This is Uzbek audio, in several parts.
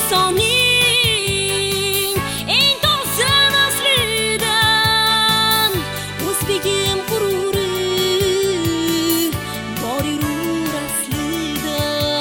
insonning eng toza naslidan o'zbegim g'ururi bor yurur aslida.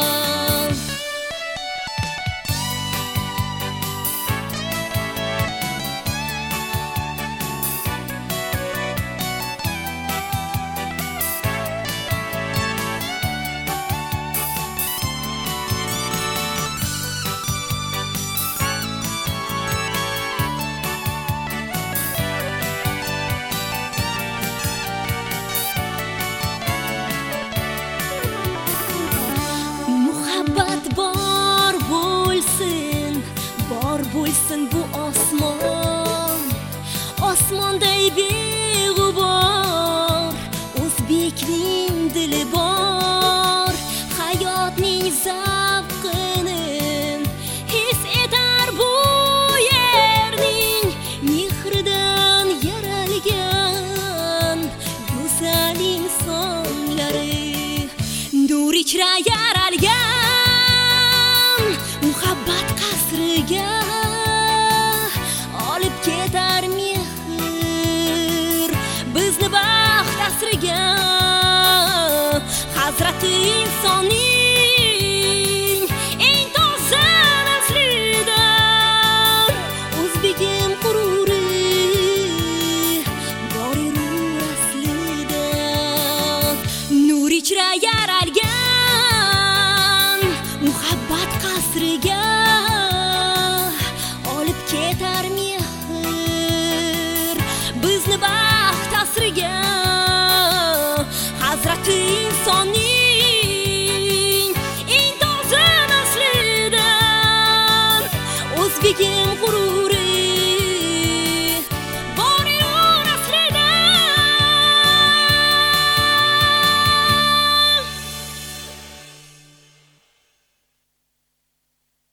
Bor bo'lsin bu osmon, osmonday beg'ubor o'zbekning dili bor. Hayotning zavqini his etar bu yerning mehridan yaralgan go'zal insonlari. Nur ichra yaralgan muhabbat qasriga olib ketar mehr bizni baxt asriga. Hazrati insonning eng toza naslidan o'zbegim g'ururi bor yurur aslida. Nur ichra yaralgan muhabbat qasriga olib ketar mehr bizni baxt asriga. Hazrati insonning eng toza naslidan o'zbegim g'urur